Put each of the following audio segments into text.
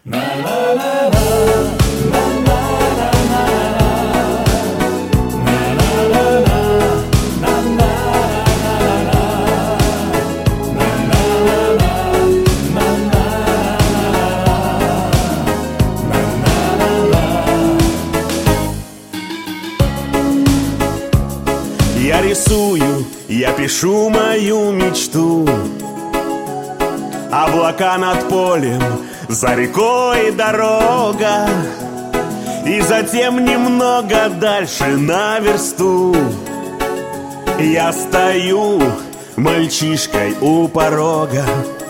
Я рисую, я пишу мою мечту. Облака над полем, за рекой дорога, и затем немного дальше на версту я стою мальчишкой у порога.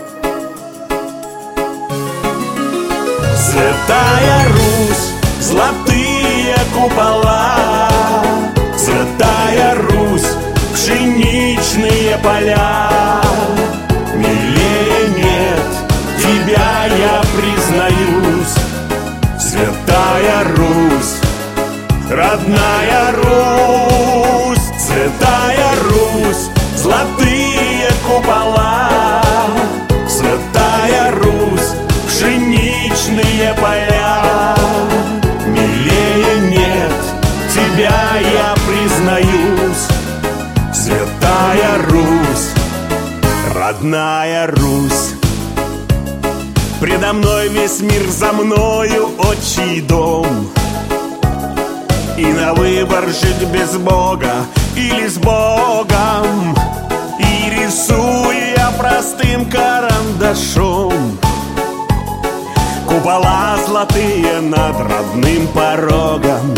Святая Русь, золотые купола, Святая Русь, пшеничные поля. Милее нет, тебя я признаюсь, Святая Русь, родная Русь. Святая Русь, золотые купола, Святая Русь, пшеничные поля. Милее нет, тебя я признаюсь, Святая Русь, родная Русь. Предо мной весь мир, за мною отчий дом, и на выбор жить без Бога или с Богом. И рисую я простым карандашом купола золотые над родным порогом.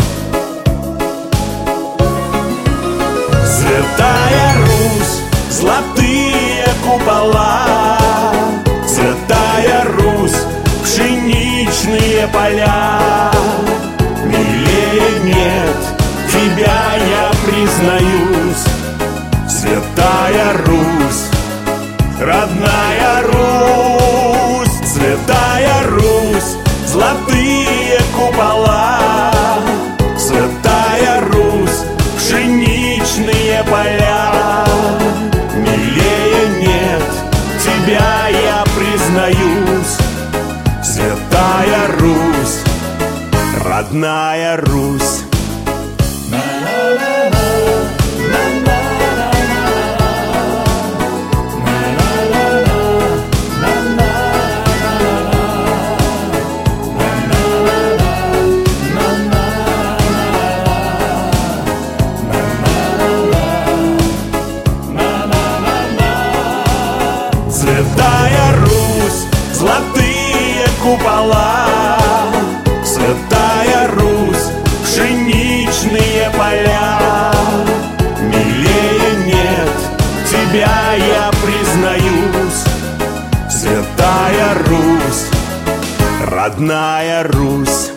Святая Русь, золотые купола, Святая Русь, пшеничные поля. Милее нет, тебя я признаюсь, Святая Русь, родная Русь. Святая Русь, золотые купола, Святая Русь, пшеничные поля. Милее нет, тебя я признаюсь, Святая Русь, родная Русь. Святая Русь, золотые купола, Святая Русь, пшеничные поля. Милее нет, тебя я признаюсь, Святая Русь, родная Русь.